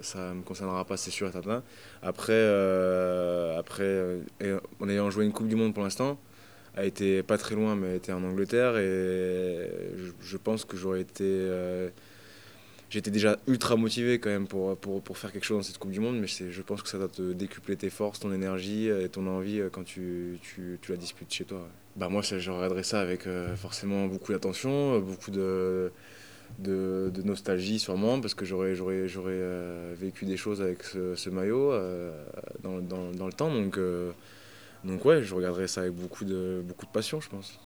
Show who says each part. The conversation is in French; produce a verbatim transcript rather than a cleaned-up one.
Speaker 1: ça me concernera pas, c'est sûr et certain. Après, euh, après euh, et en ayant joué une Coupe du Monde pour l'instant, a été pas très loin, mais a été en Angleterre, et je, je pense que j'aurais été. Euh, j'étais déjà ultra motivé quand même pour, pour, pour faire quelque chose dans cette Coupe du Monde, mais c'est- je pense que ça doit te décupler tes forces, ton énergie et ton envie euh, quand tu, tu, tu la disputes chez toi. Ouais. Bah moi, ça, je regarderais ça avec euh, forcément beaucoup d'attention, euh, beaucoup de, de, de nostalgie sûrement, parce que j'aurais, j'aurais, j'aurais euh, vécu des choses avec ce, ce maillot euh, dans, dans, dans le temps, donc, euh, donc ouais, je regarderais ça avec beaucoup de, beaucoup de passion, je pense.